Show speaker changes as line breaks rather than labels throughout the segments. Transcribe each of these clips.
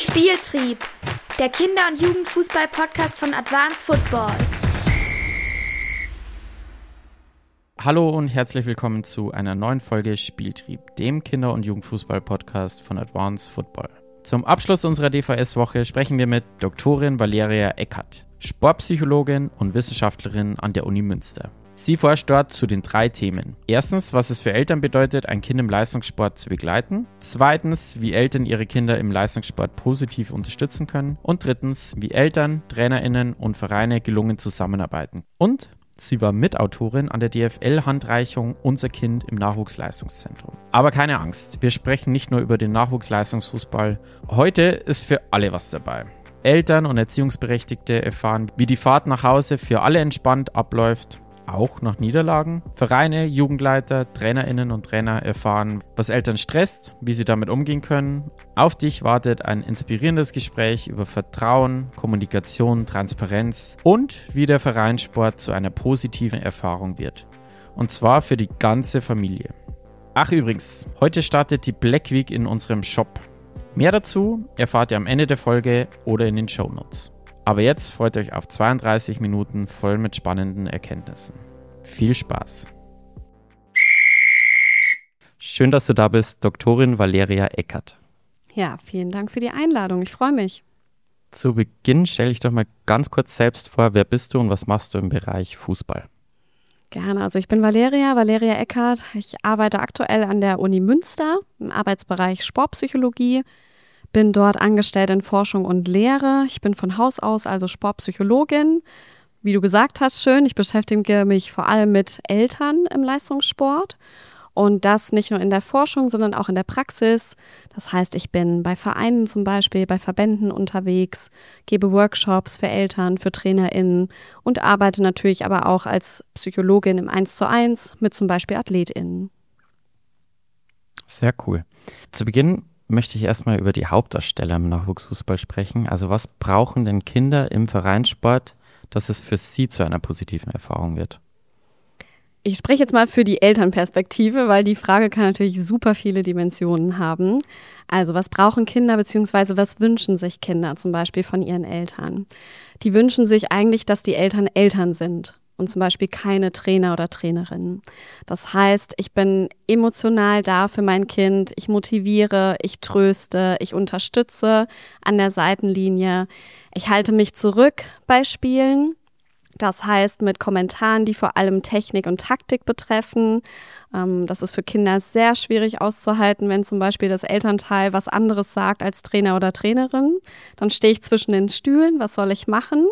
Spieltrieb, der Kinder- und Jugendfußball-Podcast von Advanced Football.
Hallo und herzlich willkommen zu einer neuen Folge Spieltrieb, dem Kinder- und Jugendfußball-Podcast von Advanced Football. Zum Abschluss unserer DVS-Woche sprechen wir mit Doktorin Valeria Eckert, Sportpsychologin und Wissenschaftlerin an der Uni Münster. Sie forscht dort zu den 3 Themen. Erstens, was es für Eltern bedeutet, ein Kind im Leistungssport zu begleiten. Zweitens, wie Eltern ihre Kinder im Leistungssport positiv unterstützen können. Und drittens, wie Eltern, TrainerInnen und Vereine gelungen zusammenarbeiten. Und sie war Mitautorin an der DFL-Handreichung Unser Kind im Nachwuchsleistungszentrum. Aber keine Angst, wir sprechen nicht nur über den Nachwuchsleistungsfußball. Heute ist für alle was dabei. Eltern und Erziehungsberechtigte erfahren, wie die Fahrt nach Hause für alle entspannt abläuft, auch nach Niederlagen. Vereine, Jugendleiter, TrainerInnen und Trainer erfahren, was Eltern stresst, wie sie damit umgehen können. Auf dich wartet ein inspirierendes Gespräch über Vertrauen, Kommunikation, Transparenz und wie der Vereinssport zu einer positiven Erfahrung wird. Und zwar für die ganze Familie. Ach übrigens, heute startet die Black Week in unserem Shop. Mehr dazu erfahrt ihr am Ende der Folge oder in den Shownotes. Aber jetzt freut euch auf 32 Minuten voll mit spannenden Erkenntnissen. Viel Spaß! Schön, dass du da bist, Doktorin Valeria Eckert.
Ja, vielen Dank für die Einladung. Ich freue mich.
Zu Beginn stelle ich doch mal ganz kurz selbst vor, wer bist du und was machst du im Bereich Fußball?
Gerne. Also ich bin Valeria Eckert. Ich arbeite aktuell an der Uni Münster im Arbeitsbereich Sportpsychologie. Bin dort angestellt in Forschung und Lehre. Ich bin von Haus aus also Sportpsychologin. Wie du gesagt hast, schön, ich beschäftige mich vor allem mit Eltern im Leistungssport. Und das nicht nur in der Forschung, sondern auch in der Praxis. Das heißt, ich bin bei Vereinen zum Beispiel, bei Verbänden unterwegs, gebe Workshops für Eltern, für TrainerInnen und arbeite natürlich aber auch als Psychologin im 1:1 mit zum Beispiel AthletInnen.
Sehr cool. Zu Beginn möchte ich erstmal über die Hauptdarsteller im Nachwuchsfußball sprechen. Also was brauchen denn Kinder im Vereinssport, dass es für sie zu einer positiven Erfahrung wird?
Ich spreche jetzt mal für die Elternperspektive, weil die Frage kann natürlich super viele Dimensionen haben. Also was brauchen Kinder bzw. was wünschen sich Kinder zum Beispiel von ihren Eltern? Die wünschen sich eigentlich, dass die Eltern Eltern sind und zum Beispiel keine Trainer oder Trainerin. Das heißt, ich bin emotional da für mein Kind, ich motiviere, ich tröste, ich unterstütze an der Seitenlinie. Ich halte mich zurück bei Spielen. Das heißt, mit Kommentaren, die vor allem Technik und Taktik betreffen. Das ist für Kinder sehr schwierig auszuhalten, wenn zum Beispiel das Elternteil was anderes sagt als Trainer oder Trainerin. Dann stehe ich zwischen den Stühlen, was soll ich machen?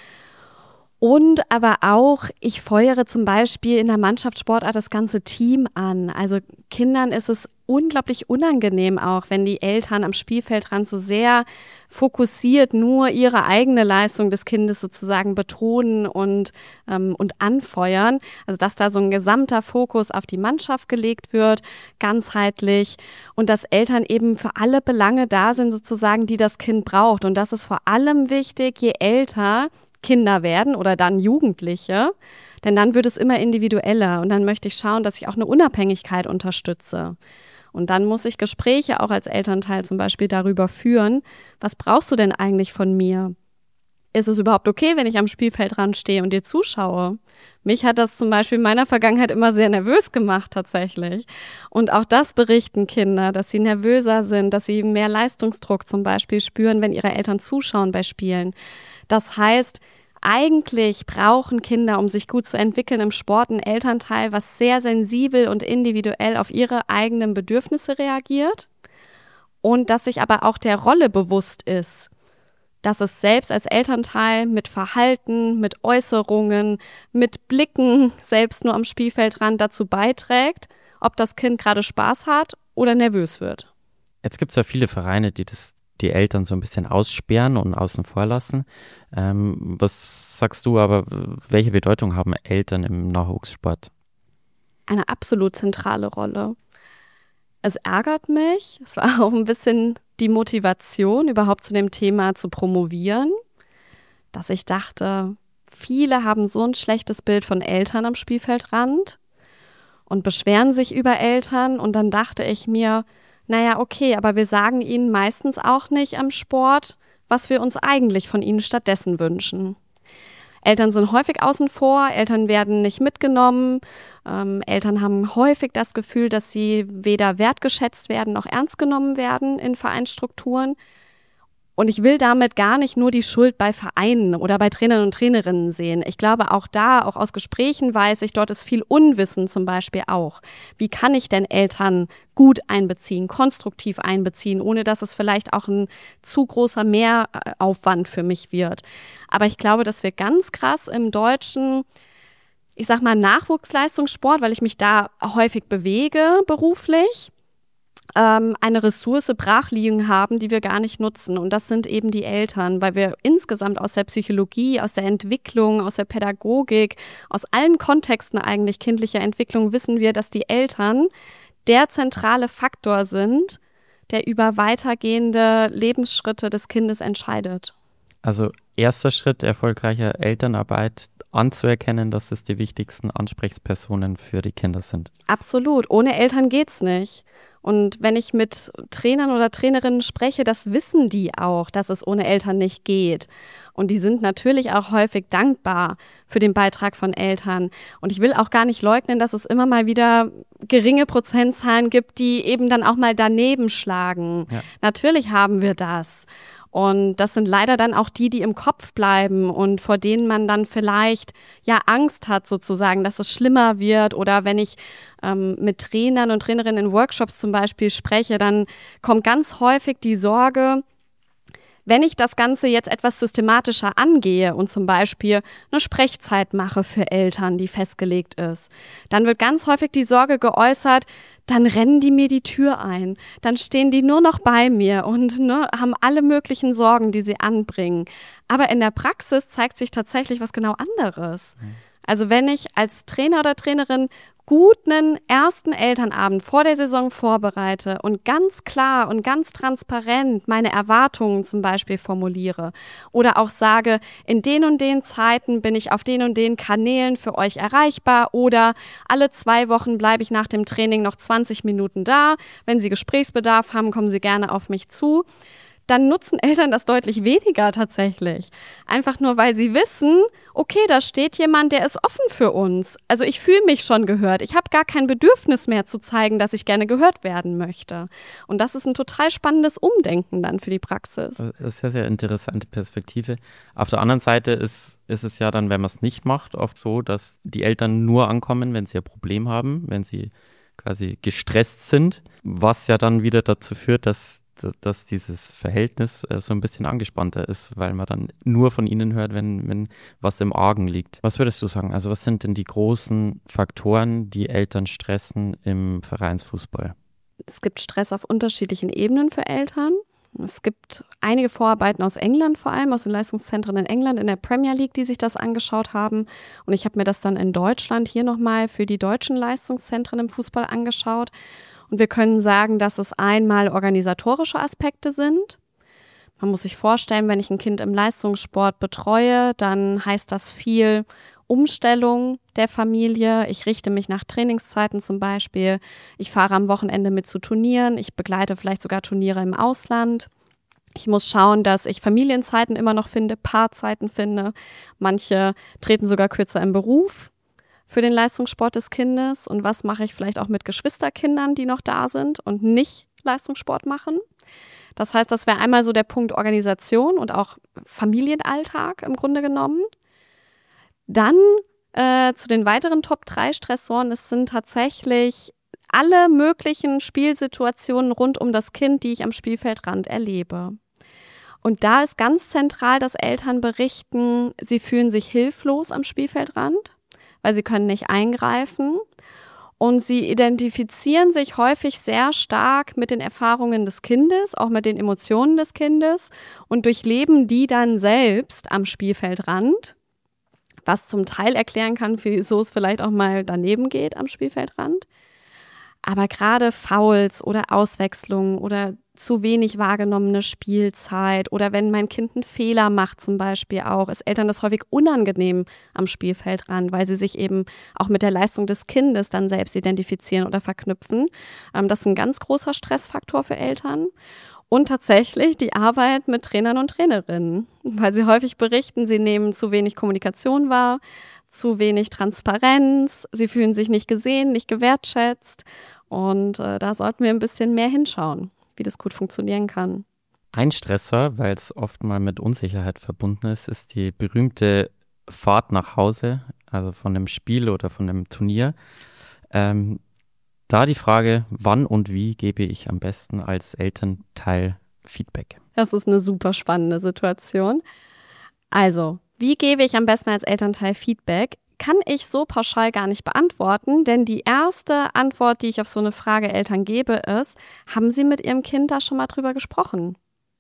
Und aber auch, ich feuere zum Beispiel in der Mannschaftssportart das ganze Team an. Also Kindern ist es unglaublich unangenehm auch, wenn die Eltern am Spielfeldrand so sehr fokussiert nur ihre eigene Leistung des Kindes sozusagen betonen und anfeuern. Also dass da so ein gesamter Fokus auf die Mannschaft gelegt wird, ganzheitlich. Und dass Eltern eben für alle Belange da sind sozusagen, die das Kind braucht. Und das ist vor allem wichtig, je älter Kinder werden oder dann Jugendliche, denn dann wird es immer individueller und dann möchte ich schauen, dass ich auch eine Unabhängigkeit unterstütze. Und dann muss ich Gespräche auch als Elternteil zum Beispiel darüber führen, was brauchst du denn eigentlich von mir? Ist es überhaupt okay, wenn ich am Spielfeldrand stehe und dir zuschaue? Mich hat das zum Beispiel in meiner Vergangenheit immer sehr nervös gemacht tatsächlich. Und auch das berichten Kinder, dass sie nervöser sind, dass sie mehr Leistungsdruck zum Beispiel spüren, wenn ihre Eltern zuschauen bei Spielen. Das heißt, eigentlich brauchen Kinder, um sich gut zu entwickeln im Sport, ein Elternteil, was sehr sensibel und individuell auf ihre eigenen Bedürfnisse reagiert und das sich aber auch der Rolle bewusst ist, dass es selbst als Elternteil mit Verhalten, mit Äußerungen, mit Blicken selbst nur am Spielfeldrand dazu beiträgt, ob das Kind gerade Spaß hat oder nervös wird.
Jetzt gibt es ja viele Vereine, die die Eltern so ein bisschen aussperren und außen vor lassen. Was sagst du aber, welche Bedeutung haben Eltern im Nachwuchssport?
Eine absolut zentrale Rolle. Es ärgert mich, es war auch ein bisschen die Motivation, überhaupt zu dem Thema zu promovieren, dass ich dachte, viele haben so ein schlechtes Bild von Eltern am Spielfeldrand und beschweren sich über Eltern und dann dachte ich mir, naja, okay, aber wir sagen ihnen meistens auch nicht am Sport, was wir uns eigentlich von ihnen stattdessen wünschen. Eltern sind häufig außen vor, Eltern werden nicht mitgenommen, Eltern haben häufig das Gefühl, dass sie weder wertgeschätzt werden noch ernst genommen werden in Vereinsstrukturen. Und ich will damit gar nicht nur die Schuld bei Vereinen oder bei Trainern und Trainerinnen sehen. Ich glaube auch aus Gesprächen weiß ich, dort ist viel Unwissen zum Beispiel auch. Wie kann ich denn Eltern gut einbeziehen, konstruktiv einbeziehen, ohne dass es vielleicht auch ein zu großer Mehraufwand für mich wird. Aber ich glaube, dass wir ganz krass im deutschen, ich sag mal Nachwuchsleistungssport, weil ich mich da häufig bewege beruflich, eine Ressource brach liegen haben, die wir gar nicht nutzen. Und das sind eben die Eltern, weil wir insgesamt aus der Psychologie, aus der Entwicklung, aus der Pädagogik, aus allen Kontexten eigentlich kindlicher Entwicklung wissen wir, dass die Eltern der zentrale Faktor sind, der über weitergehende Lebensschritte des Kindes entscheidet.
Also erster Schritt erfolgreicher Elternarbeit, anzuerkennen, dass es die wichtigsten Ansprechpersonen für die Kinder sind.
Absolut. Ohne Eltern geht's nicht. Und wenn ich mit Trainern oder Trainerinnen spreche, das wissen die auch, dass es ohne Eltern nicht geht. Und die sind natürlich auch häufig dankbar für den Beitrag von Eltern. Und ich will auch gar nicht leugnen, dass es immer mal wieder geringe Prozentzahlen gibt, die eben dann auch mal daneben schlagen. Ja. Natürlich haben wir das. Und das sind leider dann auch die im Kopf bleiben und vor denen man dann vielleicht ja Angst hat sozusagen, dass es schlimmer wird. Oder wenn ich mit Trainern und Trainerinnen in Workshops zum Beispiel spreche, dann kommt ganz häufig die Sorge, wenn ich das Ganze jetzt etwas systematischer angehe und zum Beispiel eine Sprechzeit mache für Eltern, die festgelegt ist, dann wird ganz häufig die Sorge geäußert, dann rennen die mir die Tür ein, dann stehen die nur noch bei mir und haben alle möglichen Sorgen, die sie anbringen. Aber in der Praxis zeigt sich tatsächlich was genau anderes. Also wenn ich als Trainer oder Trainerin gut einen ersten Elternabend vor der Saison vorbereite und ganz klar und ganz transparent meine Erwartungen zum Beispiel formuliere oder auch sage, in den und den Zeiten bin ich auf den und den Kanälen für euch erreichbar oder alle 2 Wochen bleibe ich nach dem Training noch 20 Minuten da. Wenn Sie Gesprächsbedarf haben, kommen Sie gerne auf mich zu. Dann nutzen Eltern das deutlich weniger tatsächlich. Einfach nur, weil sie wissen, okay, da steht jemand, der ist offen für uns. Also ich fühle mich schon gehört. Ich habe gar kein Bedürfnis mehr zu zeigen, dass ich gerne gehört werden möchte. Und das ist ein total spannendes Umdenken dann für die Praxis.
Das ist eine sehr, sehr interessante Perspektive. Auf der anderen Seite ist es ja dann, wenn man es nicht macht, oft so, dass die Eltern nur ankommen, wenn sie ein Problem haben, wenn sie quasi gestresst sind, was ja dann wieder dazu führt, dass dieses Verhältnis so ein bisschen angespannter ist, weil man dann nur von ihnen hört, wenn was im Argen liegt. Was würdest du sagen? Also was sind denn die großen Faktoren, die Eltern stressen im Vereinsfußball?
Es gibt Stress auf unterschiedlichen Ebenen für Eltern. Es gibt einige Vorarbeiten aus England, vor allem aus den Leistungszentren in England, in der Premier League, die sich das angeschaut haben. Und ich habe mir das dann in Deutschland hier nochmal für die deutschen Leistungszentren im Fußball angeschaut. Und wir können sagen, dass es einmal organisatorische Aspekte sind. Man muss sich vorstellen, wenn ich ein Kind im Leistungssport betreue, dann heißt das viel Umstellung der Familie. Ich richte mich nach Trainingszeiten zum Beispiel. Ich fahre am Wochenende mit zu Turnieren. Ich begleite vielleicht sogar Turniere im Ausland. Ich muss schauen, dass ich Familienzeiten immer noch finde, Paarzeiten finde. Manche treten sogar kürzer im Beruf für den Leistungssport des Kindes. Und was mache ich vielleicht auch mit Geschwisterkindern, die noch da sind und nicht Leistungssport machen? Das heißt, das wäre einmal so der Punkt Organisation und auch Familienalltag im Grunde genommen. Dann zu den weiteren Top-3-Stressoren. Es sind tatsächlich alle möglichen Spielsituationen rund um das Kind, die ich am Spielfeldrand erlebe. Und da ist ganz zentral, dass Eltern berichten, sie fühlen sich hilflos am Spielfeldrand, weil sie können nicht eingreifen. Und sie identifizieren sich häufig sehr stark mit den Erfahrungen des Kindes, auch mit den Emotionen des Kindes und durchleben die dann selbst am Spielfeldrand, was zum Teil erklären kann, wieso es vielleicht auch mal daneben geht am Spielfeldrand. Aber gerade Fouls oder Auswechslungen oder zu wenig wahrgenommene Spielzeit oder wenn mein Kind einen Fehler macht zum Beispiel auch, ist Eltern das häufig unangenehm am Spielfeld ran, weil sie sich eben auch mit der Leistung des Kindes dann selbst identifizieren oder verknüpfen. Das ist ein ganz großer Stressfaktor für Eltern. Und tatsächlich die Arbeit mit Trainern und Trainerinnen, weil sie häufig berichten, sie nehmen zu wenig Kommunikation wahr, zu wenig Transparenz, sie fühlen sich nicht gesehen, nicht gewertschätzt. Und da sollten wir ein bisschen mehr hinschauen, wie das gut funktionieren kann.
Ein Stressor, weil es oft mal mit Unsicherheit verbunden ist, ist die berühmte Fahrt nach Hause, also von einem Spiel oder von einem Turnier. Da die Frage, wann und wie gebe ich am besten als Elternteil Feedback?
Das ist eine super spannende Situation. Also, wie gebe ich am besten als Elternteil Feedback? Kann ich so pauschal gar nicht beantworten, denn die erste Antwort, die ich auf so eine Frage Eltern gebe, ist, haben Sie mit Ihrem Kind da schon mal drüber gesprochen?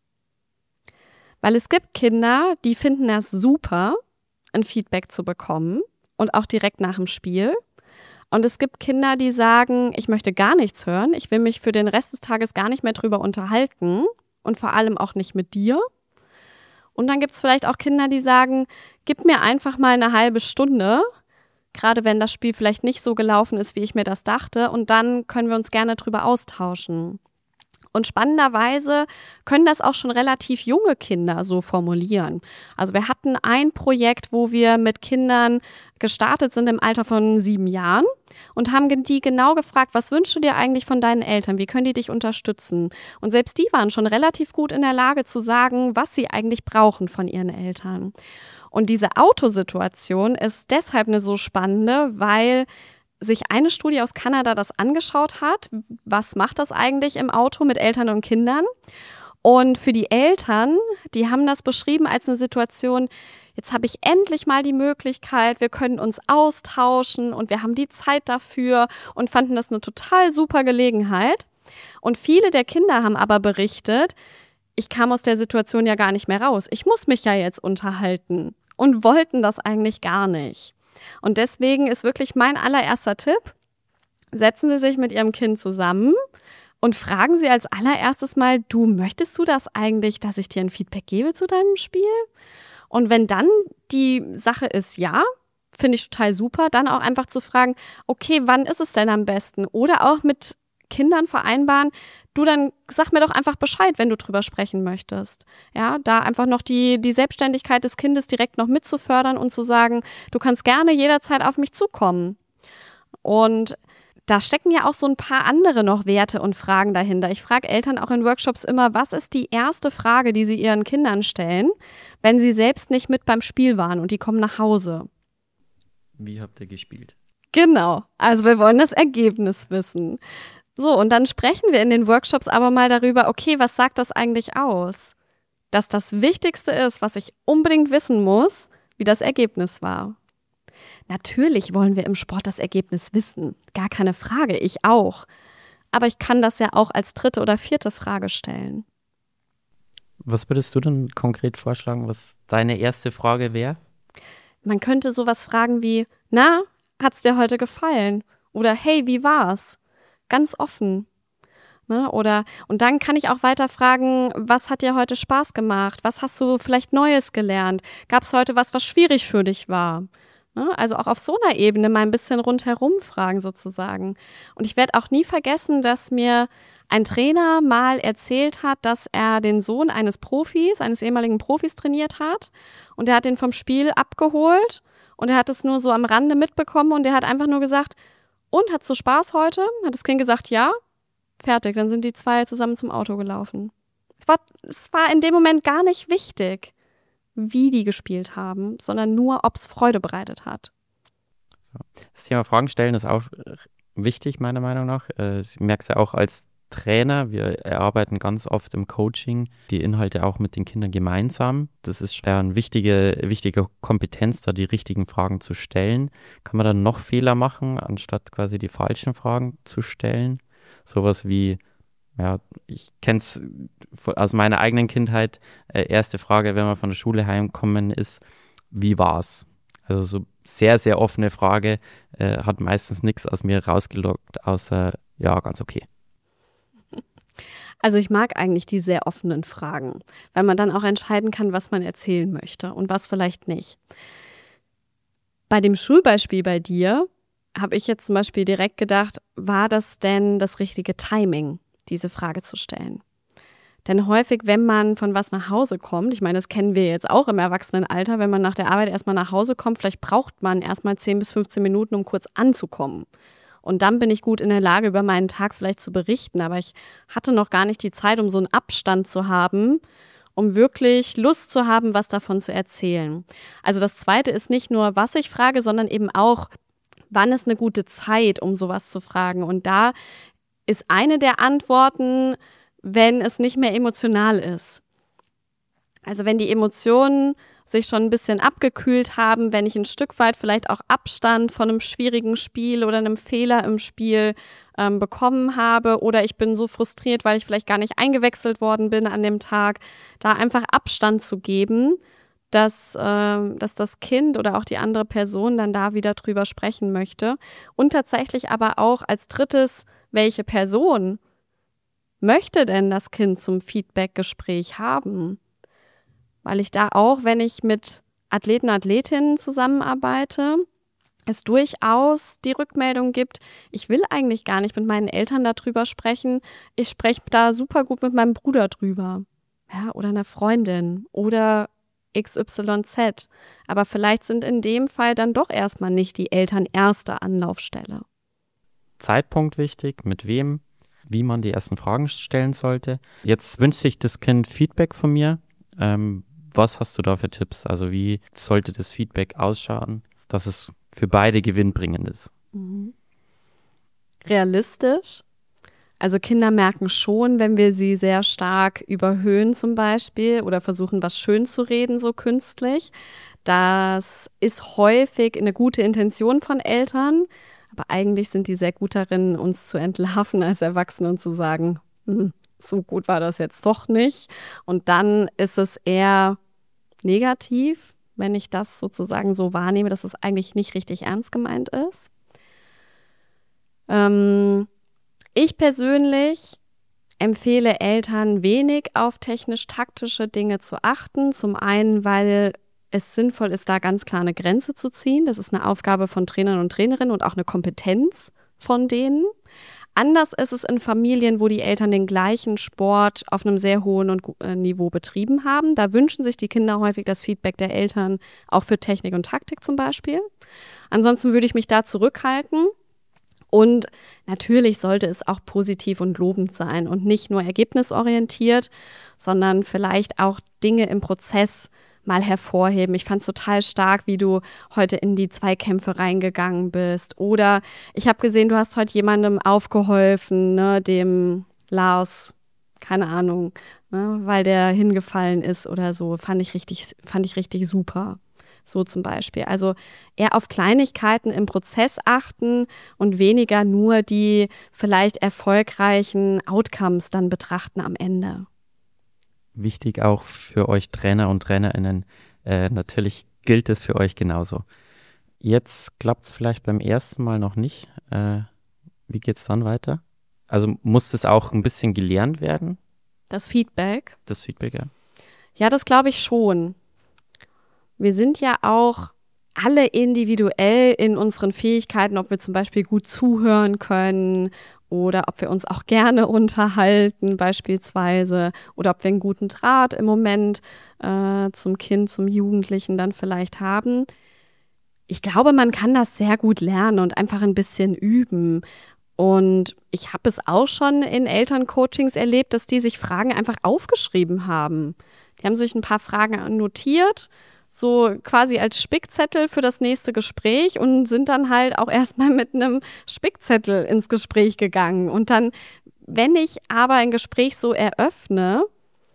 Weil es gibt Kinder, die finden es super, ein Feedback zu bekommen und auch direkt nach dem Spiel. Und es gibt Kinder, die sagen, ich möchte gar nichts hören, ich will mich für den Rest des Tages gar nicht mehr drüber unterhalten und vor allem auch nicht mit dir. Und dann gibt es vielleicht auch Kinder, die sagen, gib mir einfach mal eine halbe Stunde, gerade wenn das Spiel vielleicht nicht so gelaufen ist, wie ich mir das dachte, und dann können wir uns gerne drüber austauschen. Und spannenderweise können das auch schon relativ junge Kinder so formulieren. Also wir hatten ein Projekt, wo wir mit Kindern gestartet sind im Alter von 7 Jahren und haben die genau gefragt, was wünschst du dir eigentlich von deinen Eltern? Wie können die dich unterstützen? Und selbst die waren schon relativ gut in der Lage zu sagen, was sie eigentlich brauchen von ihren Eltern. Und diese Autosituation ist deshalb eine so spannende, weil sich eine Studie aus Kanada das angeschaut hat, was macht das eigentlich im Auto mit Eltern und Kindern? Und für die Eltern, die haben das beschrieben als eine Situation, jetzt habe ich endlich mal die Möglichkeit, wir können uns austauschen und wir haben die Zeit dafür und fanden das eine total super Gelegenheit. Und viele der Kinder haben aber berichtet, ich kam aus der Situation ja gar nicht mehr raus. Ich muss mich ja jetzt unterhalten und wollten das eigentlich gar nicht. Und deswegen ist wirklich mein allererster Tipp, setzen Sie sich mit Ihrem Kind zusammen und fragen Sie als allererstes mal, du, möchtest du das eigentlich, dass ich dir ein Feedback gebe zu deinem Spiel? Und wenn dann die Sache ist, ja, finde ich total super, dann auch einfach zu fragen, okay, wann ist es denn am besten? Oder auch mit Kindern vereinbaren, du, dann sag mir doch einfach Bescheid, wenn du drüber sprechen möchtest. Ja, da einfach noch die Selbstständigkeit des Kindes direkt noch mitzufördern und zu sagen, du kannst gerne jederzeit auf mich zukommen. Und da stecken ja auch so ein paar andere noch Werte und Fragen dahinter. Ich frage Eltern auch in Workshops immer, was ist die erste Frage, die sie ihren Kindern stellen, wenn sie selbst nicht mit beim Spiel waren und die kommen nach Hause?
Wie habt ihr gespielt?
Genau, also wir wollen das Ergebnis wissen. So, und dann sprechen wir in den Workshops aber mal darüber, okay, was sagt das eigentlich aus? Dass das Wichtigste ist, was ich unbedingt wissen muss, wie das Ergebnis war. Natürlich wollen wir im Sport das Ergebnis wissen, gar keine Frage, ich auch. Aber ich kann das ja auch als dritte oder vierte Frage stellen.
Was würdest du denn konkret vorschlagen, was deine erste Frage wäre?
Man könnte sowas fragen wie, na, hat's dir heute gefallen? Oder hey, wie war's? Ganz offen. Ne? Und dann kann ich auch weiter fragen, was hat dir heute Spaß gemacht? Was hast du vielleicht Neues gelernt? Gab es heute was schwierig für dich war? Ne? Also auch auf so einer Ebene mal ein bisschen rundherum fragen sozusagen. Und ich werde auch nie vergessen, dass mir ein Trainer mal erzählt hat, dass er den Sohn eines ehemaligen Profis trainiert hat. Und der hat den vom Spiel abgeholt und er hat es nur so am Rande mitbekommen und er hat einfach nur gesagt, und, hattest du Spaß heute? Hat das Kind gesagt, ja. Fertig, dann sind die zwei zusammen zum Auto gelaufen. Es war in dem Moment gar nicht wichtig, wie die gespielt haben, sondern nur, ob es Freude bereitet hat.
Das Thema Fragen stellen ist auch wichtig, meiner Meinung nach. Ich merke es ja auch als Trainer. Wir erarbeiten ganz oft im Coaching die Inhalte auch mit den Kindern gemeinsam. Das ist eine wichtige Kompetenz, da die richtigen Fragen zu stellen. Kann man dann noch Fehler machen, anstatt quasi die falschen Fragen zu stellen? Sowas wie, ja, ich kenne es aus meiner eigenen Kindheit, erste Frage, wenn wir von der Schule heimkommen, ist, wie war's? Also so sehr, sehr offene Frage, hat meistens nichts aus mir rausgelockt, außer, ja, ganz okay.
Also ich mag eigentlich die sehr offenen Fragen, weil man dann auch entscheiden kann, was man erzählen möchte und was vielleicht nicht. Bei dem Schulbeispiel bei dir habe ich jetzt zum Beispiel direkt gedacht, war das denn das richtige Timing, diese Frage zu stellen? Denn häufig, wenn man von was nach Hause kommt, ich meine, das kennen wir jetzt auch im Erwachsenenalter, wenn man nach der Arbeit erstmal nach Hause kommt, vielleicht braucht man erstmal 10 bis 15 Minuten, um kurz anzukommen. Und dann bin ich gut in der Lage, über meinen Tag vielleicht zu berichten. Aber ich hatte noch gar nicht die Zeit, um so einen Abstand zu haben, um wirklich Lust zu haben, was davon zu erzählen. Also das Zweite ist nicht nur, was ich frage, sondern eben auch, wann ist eine gute Zeit, um sowas zu fragen. Und da ist eine der Antworten, wenn es nicht mehr emotional ist. Also wenn die Emotionen sich schon ein bisschen abgekühlt haben, wenn ich ein Stück weit vielleicht auch Abstand von einem schwierigen Spiel oder einem Fehler im Spiel bekommen habe oder ich bin so frustriert, weil ich vielleicht gar nicht eingewechselt worden bin an dem Tag, da einfach Abstand zu geben, dass das Kind oder auch die andere Person dann da wieder drüber sprechen möchte. Und tatsächlich aber auch als drittes, welche Person möchte denn das Kind zum Feedback-Gespräch haben? Weil ich da auch, wenn ich mit Athleten und Athletinnen zusammenarbeite, es durchaus die Rückmeldung gibt, ich will eigentlich gar nicht mit meinen Eltern darüber sprechen, ich spreche da super gut mit meinem Bruder drüber, ja, oder einer Freundin oder XYZ. Aber vielleicht sind in dem Fall dann doch erstmal nicht die Eltern erste Anlaufstelle.
Zeitpunkt wichtig, mit wem, wie man die ersten Fragen stellen sollte. Jetzt wünscht sich das Kind Feedback von mir. Was hast du da für Tipps? Also wie sollte das Feedback ausschauen, dass es für beide gewinnbringend ist?
Realistisch. Also Kinder merken schon, wenn wir sie sehr stark überhöhen zum Beispiel oder versuchen, was schön zu reden, so künstlich. Das ist häufig eine gute Intention von Eltern, aber eigentlich sind die sehr gut darin, uns zu entlarven als Erwachsene und zu sagen, so gut war das jetzt doch nicht. Und dann ist es eher negativ, wenn ich das sozusagen so wahrnehme, dass es eigentlich nicht richtig ernst gemeint ist. Ich persönlich empfehle Eltern, wenig auf technisch-taktische Dinge zu achten. Zum einen, weil es sinnvoll ist, da ganz klar eine Grenze zu ziehen. Das ist eine Aufgabe von Trainern und Trainerinnen und auch eine Kompetenz von denen. Anders ist es in Familien, wo die Eltern den gleichen Sport auf einem sehr hohen Niveau betrieben haben. Da wünschen sich die Kinder häufig das Feedback der Eltern, auch für Technik und Taktik zum Beispiel. Ansonsten würde ich mich da zurückhalten. Und natürlich sollte es auch positiv und lobend sein und nicht nur ergebnisorientiert, sondern vielleicht auch Dinge im Prozess mal hervorheben. Ich fand es total stark, wie du heute in die Zweikämpfe reingegangen bist. Oder ich habe gesehen, du hast heute jemandem aufgeholfen, ne, dem Lars, keine Ahnung, ne, weil der hingefallen ist oder so. Fand ich richtig super. So zum Beispiel. Also eher auf Kleinigkeiten im Prozess achten und weniger nur die vielleicht erfolgreichen Outcomes dann betrachten am Ende.
Wichtig auch für euch Trainer und TrainerInnen, natürlich gilt es für euch genauso. Jetzt klappt es vielleicht beim ersten Mal noch nicht. Wie geht es dann weiter? Also muss das auch ein bisschen gelernt werden?
Das Feedback?
Das Feedback, ja.
Ja, das glaube ich schon. Wir sind ja auch alle individuell in unseren Fähigkeiten, ob wir zum Beispiel gut zuhören können oder ob wir uns auch gerne unterhalten beispielsweise oder ob wir einen guten Draht im Moment zum Kind, zum Jugendlichen dann vielleicht haben. Ich glaube, man kann das sehr gut lernen und einfach ein bisschen üben. Und ich habe es auch schon in Elterncoachings erlebt, dass die sich Fragen einfach aufgeschrieben haben. Die haben sich ein paar Fragen notiert, so quasi als Spickzettel für das nächste Gespräch und sind dann halt auch erstmal mit einem Spickzettel ins Gespräch gegangen. Und dann, wenn ich aber ein Gespräch so eröffne,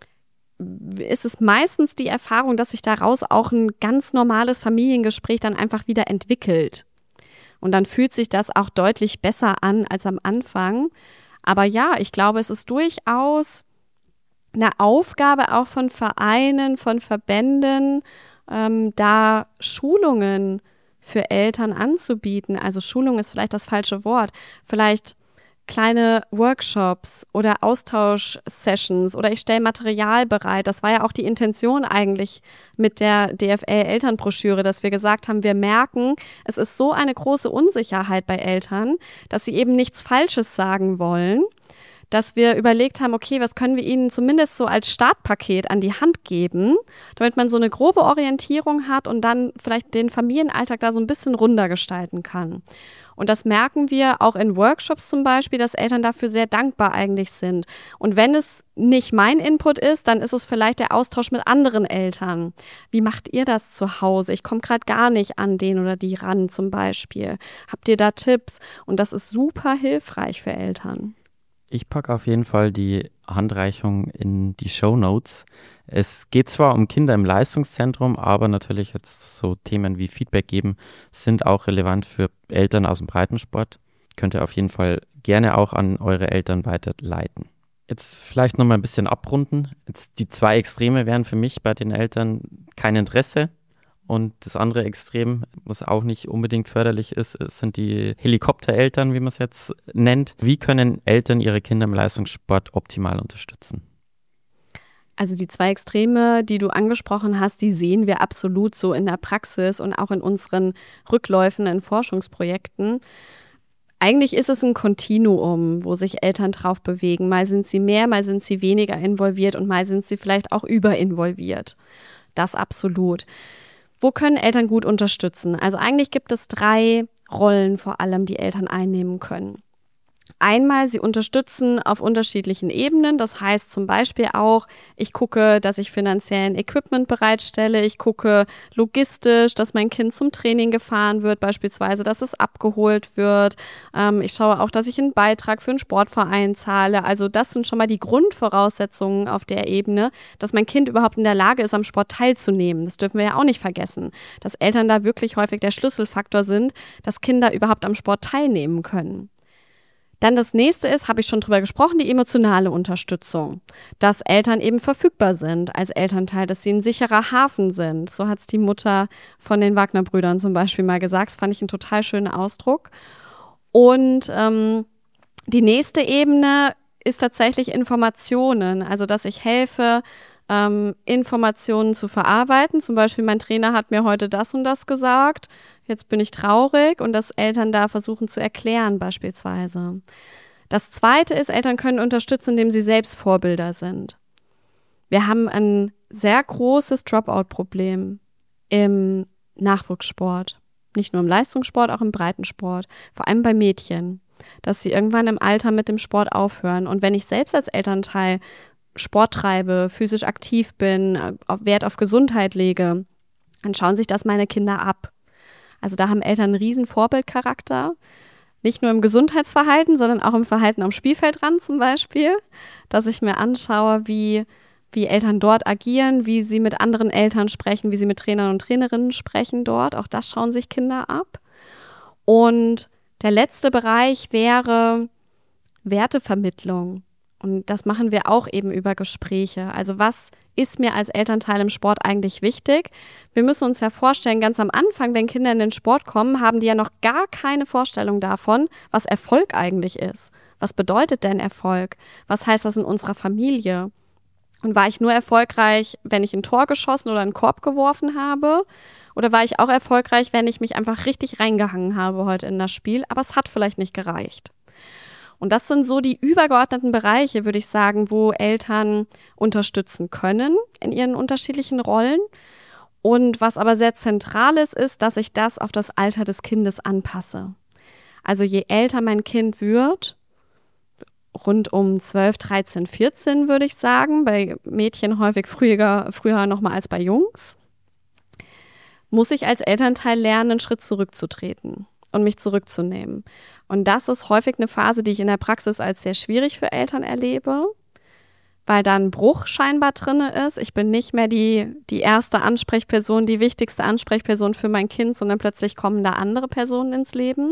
ist es meistens die Erfahrung, dass sich daraus auch ein ganz normales Familiengespräch dann einfach wieder entwickelt. Und dann fühlt sich das auch deutlich besser an als am Anfang. Aber ja, ich glaube, es ist durchaus eine Aufgabe auch von Vereinen, von Verbänden, da Schulungen für Eltern anzubieten. Also Schulung ist vielleicht das falsche Wort. Vielleicht kleine Workshops oder Austauschsessions oder ich stelle Material bereit. Das war ja auch die Intention eigentlich mit der DFL-Elternbroschüre, dass wir gesagt haben, wir merken, es ist so eine große Unsicherheit bei Eltern, dass sie eben nichts Falsches sagen wollen, dass wir überlegt haben, okay, was können wir ihnen zumindest so als Startpaket an die Hand geben, damit man so eine grobe Orientierung hat und dann vielleicht den Familienalltag da so ein bisschen runder gestalten kann. Und das merken wir auch in Workshops zum Beispiel, dass Eltern dafür sehr dankbar eigentlich sind. Und wenn es nicht mein Input ist, dann ist es vielleicht der Austausch mit anderen Eltern. Wie macht ihr das zu Hause? Ich komme gerade gar nicht an den oder die ran zum Beispiel. Habt ihr da Tipps? Und das ist super hilfreich für Eltern.
Ich packe auf jeden Fall die Handreichung in die Shownotes. Es geht zwar um Kinder im Leistungszentrum, aber natürlich jetzt so Themen wie Feedback geben sind auch relevant für Eltern aus dem Breitensport. Könnt ihr auf jeden Fall gerne auch an eure Eltern weiterleiten. Jetzt vielleicht nochmal ein bisschen abrunden. Jetzt die 2 Extreme wären für mich bei den Eltern kein Interesse. Und das andere Extrem, was auch nicht unbedingt förderlich ist, sind die Helikoptereltern, wie man es jetzt nennt. Wie können Eltern ihre Kinder im Leistungssport optimal unterstützen?
Also die 2 Extreme, die du angesprochen hast, die sehen wir absolut so in der Praxis und auch in unseren rückläufenden Forschungsprojekten. Eigentlich ist es ein Kontinuum, wo sich Eltern drauf bewegen. Mal sind sie mehr, mal sind sie weniger involviert und mal sind sie vielleicht auch überinvolviert. Das absolut. Wo können Eltern gut unterstützen? Also eigentlich gibt es 3 Rollen vor allem, die Eltern einnehmen können. Einmal, sie unterstützen auf unterschiedlichen Ebenen. Das heißt zum Beispiel auch, ich gucke, dass ich finanziellen Equipment bereitstelle. Ich gucke logistisch, dass mein Kind zum Training gefahren wird, beispielsweise, dass es abgeholt wird. Ich schaue auch, dass ich einen Beitrag für einen Sportverein zahle. Also das sind schon mal die Grundvoraussetzungen auf der Ebene, dass mein Kind überhaupt in der Lage ist, am Sport teilzunehmen. Das dürfen wir ja auch nicht vergessen, dass Eltern da wirklich häufig der Schlüsselfaktor sind, dass Kinder überhaupt am Sport teilnehmen können. Dann das nächste ist, habe ich schon drüber gesprochen, die emotionale Unterstützung. Dass Eltern eben verfügbar sind als Elternteil, dass sie ein sicherer Hafen sind. So hat es die Mutter von den Wagner-Brüdern zum Beispiel mal gesagt. Das fand ich einen total schönen Ausdruck. Und die nächste Ebene ist tatsächlich Informationen. Also dass ich helfe, Informationen zu verarbeiten. Zum Beispiel, mein Trainer hat mir heute das und das gesagt. Jetzt bin ich traurig und dass Eltern da versuchen zu erklären beispielsweise. Das Zweite ist, Eltern können unterstützen, indem sie selbst Vorbilder sind. Wir haben ein sehr großes Dropout-Problem im Nachwuchssport. Nicht nur im Leistungssport, auch im Breitensport. Vor allem bei Mädchen. Dass sie irgendwann im Alter mit dem Sport aufhören. Und wenn ich selbst als Elternteil Sport treibe, physisch aktiv bin, Wert auf Gesundheit lege, dann schauen sich das meine Kinder ab. Also da haben Eltern einen riesen Vorbildcharakter, nicht nur im Gesundheitsverhalten, sondern auch im Verhalten am Spielfeldrand zum Beispiel, dass ich mir anschaue, wie Eltern dort agieren, wie sie mit anderen Eltern sprechen, wie sie mit Trainern und Trainerinnen sprechen dort. Auch das schauen sich Kinder ab. Und der letzte Bereich wäre Wertevermittlung. Und das machen wir auch eben über Gespräche. Also was ist mir als Elternteil im Sport eigentlich wichtig? Wir müssen uns ja vorstellen, ganz am Anfang, wenn Kinder in den Sport kommen, haben die ja noch gar keine Vorstellung davon, was Erfolg eigentlich ist. Was bedeutet denn Erfolg? Was heißt das in unserer Familie? Und war ich nur erfolgreich, wenn ich ein Tor geschossen oder einen Korb geworfen habe? Oder war ich auch erfolgreich, wenn ich mich einfach richtig reingehangen habe heute in das Spiel? Aber es hat vielleicht nicht gereicht. Und das sind so die übergeordneten Bereiche, würde ich sagen, wo Eltern unterstützen können in ihren unterschiedlichen Rollen. Und was aber sehr zentral ist, dass ich das auf das Alter des Kindes anpasse. Also je älter mein Kind wird, rund um 12, 13, 14 würde ich sagen, bei Mädchen häufig früher nochmal als bei Jungs, muss ich als Elternteil lernen, einen Schritt zurückzutreten und mich zurückzunehmen. Und das ist häufig eine Phase, die ich in der Praxis als sehr schwierig für Eltern erlebe, weil da ein Bruch scheinbar drin ist. Ich bin nicht mehr die erste Ansprechperson, die wichtigste Ansprechperson für mein Kind, sondern plötzlich kommen da andere Personen ins Leben.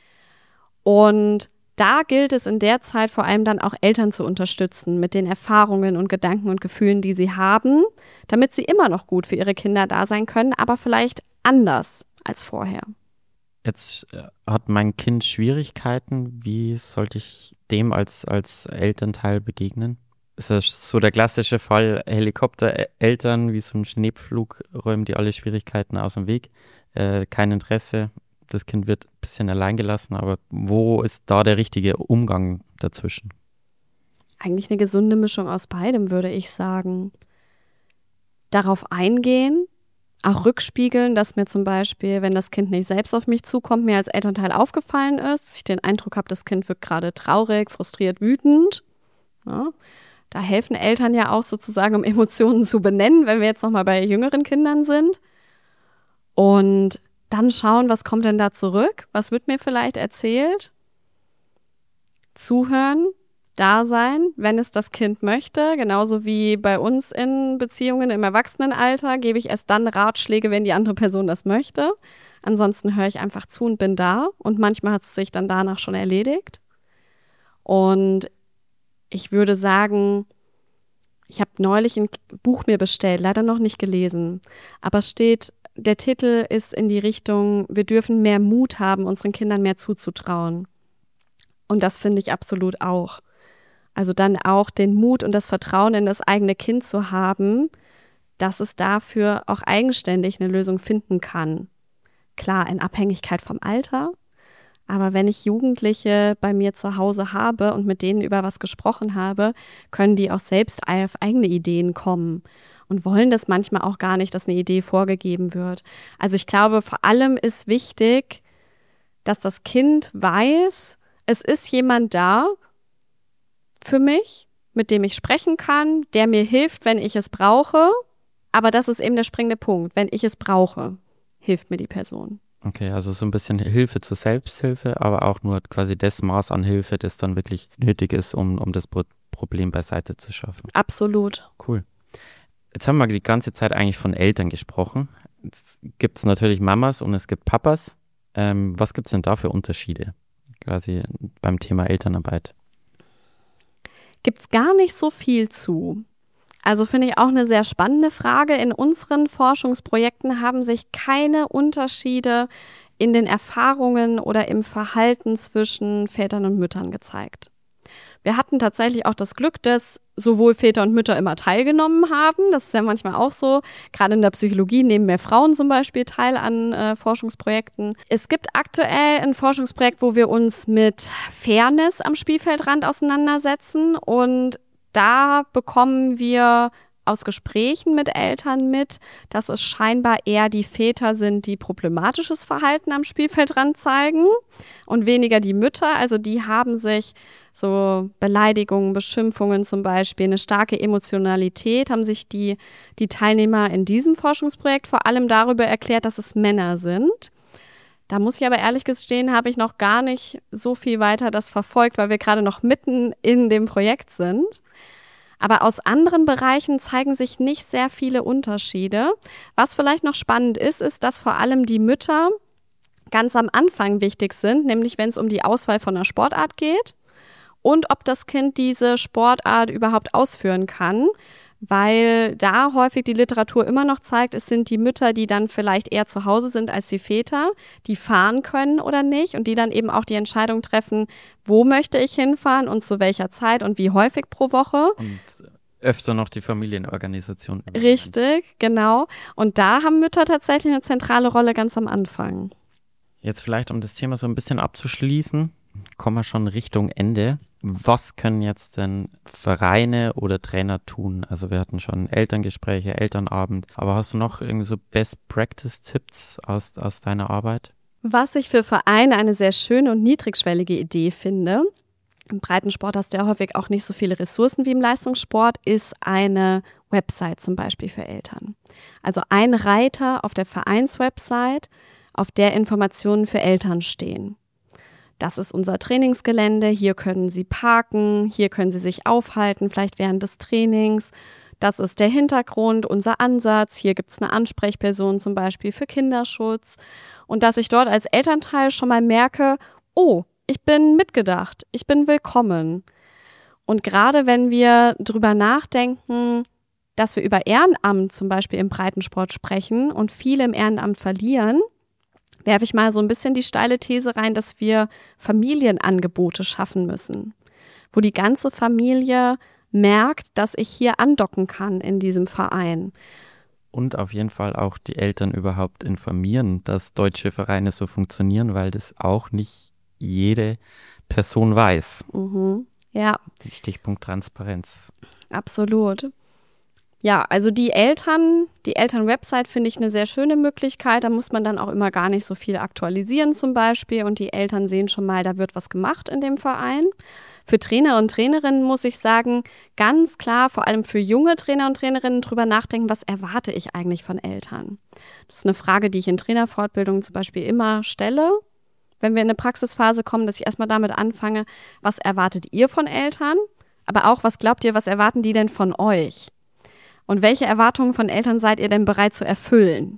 Und da gilt es in der Zeit vor allem dann auch Eltern zu unterstützen mit den Erfahrungen und Gedanken und Gefühlen, die sie haben, damit sie immer noch gut für ihre Kinder da sein können, aber vielleicht anders als vorher.
Jetzt hat mein Kind Schwierigkeiten. Wie sollte ich dem als Elternteil begegnen? Ist das so der klassische Fall, Helikoptereltern wie so ein Schneepflug räumen die alle Schwierigkeiten aus dem Weg? Kein Interesse, das Kind wird ein bisschen allein gelassen, aber wo ist da der richtige Umgang dazwischen?
Eigentlich eine gesunde Mischung aus beidem, würde ich sagen. Darauf eingehen, auch rückspiegeln, dass mir zum Beispiel, wenn das Kind nicht selbst auf mich zukommt, mir als Elternteil aufgefallen ist, dass ich den Eindruck habe, das Kind wird gerade traurig, frustriert, wütend. Ja, da helfen Eltern ja auch sozusagen, um Emotionen zu benennen, wenn wir jetzt nochmal bei jüngeren Kindern sind. Und dann schauen, was kommt denn da zurück? Was wird mir vielleicht erzählt? Zuhören, da sein, wenn es das Kind möchte. Genauso wie bei uns in Beziehungen im Erwachsenenalter gebe ich erst dann Ratschläge, wenn die andere Person das möchte. Ansonsten höre ich einfach zu und bin da. Und manchmal hat es sich dann danach schon erledigt. Und ich würde sagen, ich habe neulich ein Buch mir bestellt, leider noch nicht gelesen. Aber der Titel ist in die Richtung, wir dürfen mehr Mut haben, unseren Kindern mehr zuzutrauen. Und das finde ich absolut auch. Also dann auch den Mut und das Vertrauen in das eigene Kind zu haben, dass es dafür auch eigenständig eine Lösung finden kann. Klar, in Abhängigkeit vom Alter. Aber wenn ich Jugendliche bei mir zu Hause habe und mit denen über was gesprochen habe, können die auch selbst auf eigene Ideen kommen und wollen das manchmal auch gar nicht, dass eine Idee vorgegeben wird. Also ich glaube, vor allem ist wichtig, dass das Kind weiß, es ist jemand da für mich, mit dem ich sprechen kann, der mir hilft, wenn ich es brauche. Aber das ist eben der springende Punkt. Wenn ich es brauche, hilft mir die Person.
Okay, also so ein bisschen Hilfe zur Selbsthilfe, aber auch nur quasi das Maß an Hilfe, das dann wirklich nötig ist, um das Problem beiseite zu schaffen.
Absolut.
Cool. Jetzt haben wir die ganze Zeit eigentlich von Eltern gesprochen. Jetzt gibt es natürlich Mamas und es gibt Papas. Was gibt es denn da für Unterschiede quasi beim Thema Elternarbeit?
Gibt es gar nicht so viel zu. Also finde ich auch eine sehr spannende Frage. In unseren Forschungsprojekten haben sich keine Unterschiede in den Erfahrungen oder im Verhalten zwischen Vätern und Müttern gezeigt. Wir hatten tatsächlich auch das Glück, dass sowohl Väter und Mütter immer teilgenommen haben. Das ist ja manchmal auch so. Gerade in der Psychologie nehmen mehr Frauen zum Beispiel teil an Forschungsprojekten. Es gibt aktuell ein Forschungsprojekt, wo wir uns mit Fairness am Spielfeldrand auseinandersetzen. Und da bekommen wir aus Gesprächen mit Eltern mit, dass es scheinbar eher die Väter sind, die problematisches Verhalten am Spielfeldrand zeigen und weniger die Mütter. Also die haben sich so Beleidigungen, Beschimpfungen zum Beispiel, eine starke Emotionalität, haben sich die Teilnehmer in diesem Forschungsprojekt vor allem darüber erklärt, dass es Männer sind. Da muss ich aber ehrlich gestehen, habe ich noch gar nicht so viel weiter das verfolgt, weil wir gerade noch mitten in dem Projekt sind. Aber aus anderen Bereichen zeigen sich nicht sehr viele Unterschiede. Was vielleicht noch spannend ist, dass vor allem die Mütter ganz am Anfang wichtig sind, nämlich wenn es um die Auswahl von einer Sportart geht und ob das Kind diese Sportart überhaupt ausführen kann, weil da häufig die Literatur immer noch zeigt, es sind die Mütter, die dann vielleicht eher zu Hause sind als die Väter, die fahren können oder nicht und die dann eben auch die Entscheidung treffen, wo möchte ich hinfahren und zu welcher Zeit und wie häufig pro Woche.
Und öfter noch die Familienorganisation.
Richtig, genau. Und da haben Mütter tatsächlich eine zentrale Rolle ganz am Anfang.
Jetzt vielleicht, um das Thema so ein bisschen abzuschließen, kommen wir schon Richtung Ende. Was können jetzt denn Vereine oder Trainer tun? Also wir hatten schon Elterngespräche, Elternabend, aber hast du noch irgendwie so Best-Practice-Tipps aus deiner Arbeit?
Was ich für Vereine eine sehr schöne und niedrigschwellige Idee finde, im Breitensport hast du ja häufig auch nicht so viele Ressourcen wie im Leistungssport, ist eine Website zum Beispiel für Eltern. Also ein Reiter auf der Vereinswebsite, auf der Informationen für Eltern stehen. Das ist unser Trainingsgelände, hier können Sie parken, hier können Sie sich aufhalten, vielleicht während des Trainings. Das ist der Hintergrund, unser Ansatz. Hier gibt es eine Ansprechperson zum Beispiel für Kinderschutz. Und dass ich dort als Elternteil schon mal merke, oh, ich bin mitgedacht, ich bin willkommen. Und gerade wenn wir drüber nachdenken, dass wir über Ehrenamt zum Beispiel im Breitensport sprechen und viele im Ehrenamt verlieren, werfe ich mal so ein bisschen die steile These rein, dass wir Familienangebote schaffen müssen, wo die ganze Familie merkt, dass ich hier andocken kann in diesem Verein.
Und auf jeden Fall auch die Eltern überhaupt informieren, dass deutsche Vereine so funktionieren, weil das auch nicht jede Person weiß.
Ja.
Stichpunkt Transparenz.
Absolut. Ja, also die Eltern-Website finde ich eine sehr schöne Möglichkeit. Da muss man dann auch immer gar nicht so viel aktualisieren zum Beispiel. Und die Eltern sehen schon mal, da wird was gemacht in dem Verein. Für Trainer und Trainerinnen muss ich sagen, ganz klar, vor allem für junge Trainer und Trainerinnen drüber nachdenken, was erwarte ich eigentlich von Eltern? Das ist eine Frage, die ich in Trainerfortbildungen zum Beispiel immer stelle. Wenn wir in eine Praxisphase kommen, dass ich erstmal damit anfange, was erwartet ihr von Eltern? Aber auch, was glaubt ihr, was erwarten die denn von euch? Und welche Erwartungen von Eltern seid ihr denn bereit zu erfüllen?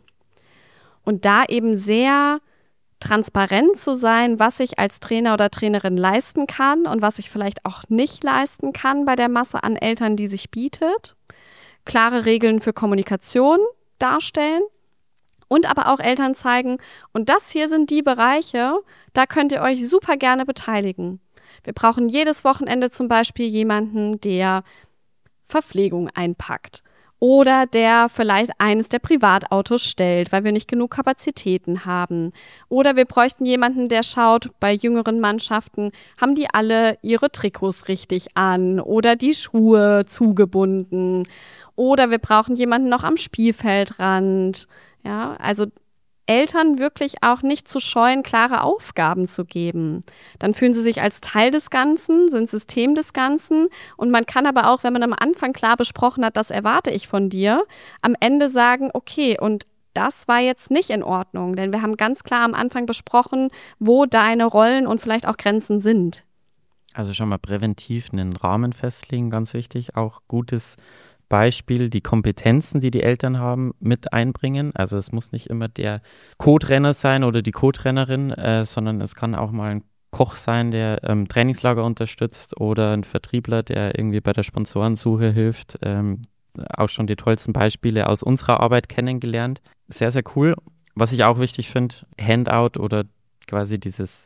Und da eben sehr transparent zu sein, was ich als Trainer oder Trainerin leisten kann und was ich vielleicht auch nicht leisten kann bei der Masse an Eltern, die sich bietet. Klare Regeln für Kommunikation darstellen und aber auch Eltern zeigen, und das hier sind die Bereiche, da könnt ihr euch super gerne beteiligen. Wir brauchen jedes Wochenende zum Beispiel jemanden, der Verpflegung einpackt oder der vielleicht eines der Privatautos stellt, weil wir nicht genug Kapazitäten haben. Oder wir bräuchten jemanden, der schaut, bei jüngeren Mannschaften, haben die alle ihre Trikots richtig an oder die Schuhe zugebunden. Oder wir brauchen jemanden noch am Spielfeldrand. Ja, also Eltern wirklich auch nicht zu scheuen, klare Aufgaben zu geben. Dann fühlen sie sich als Teil des Ganzen, sind System des Ganzen. Und man kann aber auch, wenn man am Anfang klar besprochen hat, das erwarte ich von dir, am Ende sagen, okay, und das war jetzt nicht in Ordnung. Denn wir haben ganz klar am Anfang besprochen, wo deine Rollen und vielleicht auch Grenzen sind.
Also schon mal präventiv einen Rahmen festlegen, ganz wichtig. Auch gutes Beispiel, die Kompetenzen, die die Eltern haben, mit einbringen. Also es muss nicht immer der Co-Trainer sein oder die Co-Trainerin, sondern es kann auch mal ein Koch sein, der Trainingslager unterstützt oder ein Vertriebler, der irgendwie bei der Sponsorensuche hilft. Auch schon die tollsten Beispiele aus unserer Arbeit kennengelernt. Sehr, sehr cool. Was ich auch wichtig finde, Handout oder quasi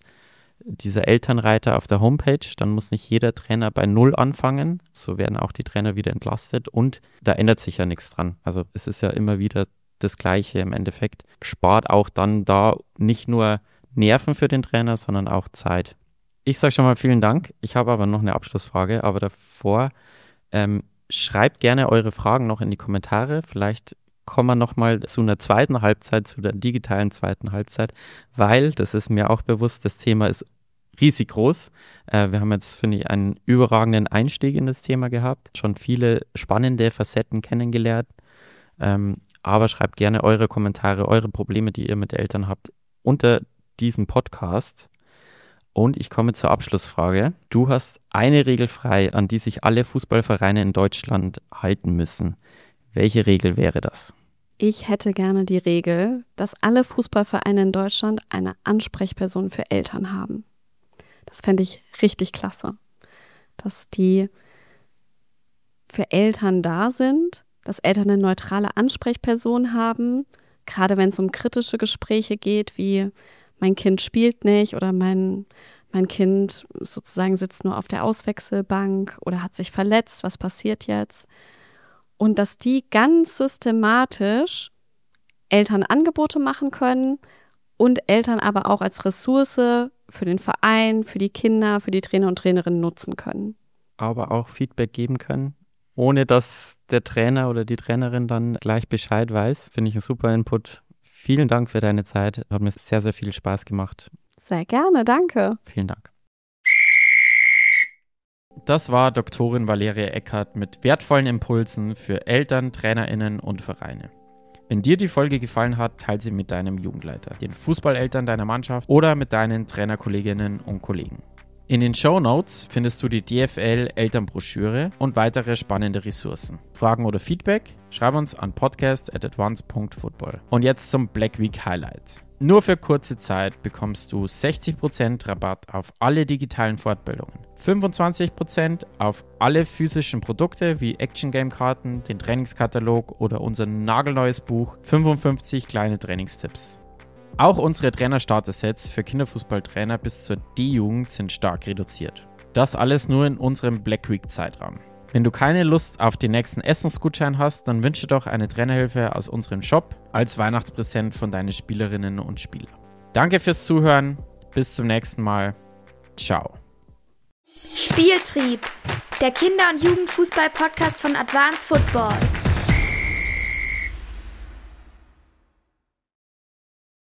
dieser Elternreiter auf der Homepage, dann muss nicht jeder Trainer bei Null anfangen, so werden auch die Trainer wieder entlastet und da ändert sich ja nichts dran. Also es ist ja immer wieder das Gleiche im Endeffekt. Spart auch dann da nicht nur Nerven für den Trainer, sondern auch Zeit. Ich sage schon mal vielen Dank. Ich habe aber noch eine Abschlussfrage, aber davor schreibt gerne eure Fragen noch in die Kommentare. Vielleicht kommen wir nochmal zu einer zweiten Halbzeit, zu der digitalen zweiten Halbzeit, weil, das ist mir auch bewusst, das Thema ist riesig groß. Wir haben jetzt, finde ich, einen überragenden Einstieg in das Thema gehabt, schon viele spannende Facetten kennengelernt, aber schreibt gerne eure Kommentare, eure Probleme, die ihr mit Eltern habt, unter diesem Podcast. Und ich komme zur Abschlussfrage. Du hast eine Regel frei, an die sich alle Fußballvereine in Deutschland halten müssen. Welche Regel wäre das?
Ich hätte gerne die Regel, dass alle Fußballvereine in Deutschland eine Ansprechperson für Eltern haben. Das fände ich richtig klasse, dass die für Eltern da sind, dass Eltern eine neutrale Ansprechperson haben, gerade wenn es um kritische Gespräche geht, wie mein Kind spielt nicht oder mein Kind sozusagen sitzt nur auf der Auswechselbank oder hat sich verletzt, was passiert jetzt? Und dass die ganz systematisch Eltern Angebote machen können und Eltern aber auch als Ressource für den Verein, für die Kinder, für die Trainer und Trainerinnen nutzen können.
Aber auch Feedback geben können, ohne dass der Trainer oder die Trainerin dann gleich Bescheid weiß. Finde ich ein super Input. Vielen Dank für deine Zeit. Hat mir sehr, sehr viel Spaß gemacht.
Sehr gerne, danke.
Vielen Dank. Das war Doktorin Valeria Eckert mit wertvollen Impulsen für Eltern, TrainerInnen und Vereine. Wenn dir die Folge gefallen hat, teile sie mit deinem Jugendleiter, den Fußballeltern deiner Mannschaft oder mit deinen Trainerkolleginnen und Kollegen. In den Shownotes findest du die DFL-Elternbroschüre und weitere spannende Ressourcen. Fragen oder Feedback? Schreib uns an podcast@advance.football. Und jetzt zum Black Week Highlight. Nur für kurze Zeit bekommst du 60% Rabatt auf alle digitalen Fortbildungen, 25% auf alle physischen Produkte wie Action Game Karten, den Trainingskatalog oder unser nagelneues Buch 55 kleine Trainingstipps. Auch unsere Trainerstarter-Sets für Kinderfußballtrainer bis zur D-Jugend sind stark reduziert. Das alles nur in unserem Black Week-Zeitraum. Wenn du keine Lust auf den nächsten Essensgutschein hast, dann wünsche doch eine Trainerhilfe aus unserem Shop als Weihnachtspräsent von deinen Spielerinnen und Spielern. Danke fürs Zuhören, bis zum nächsten Mal. Ciao.
Spieltrieb, der Kinder- und Jugendfußball-Podcast von Advanced Football.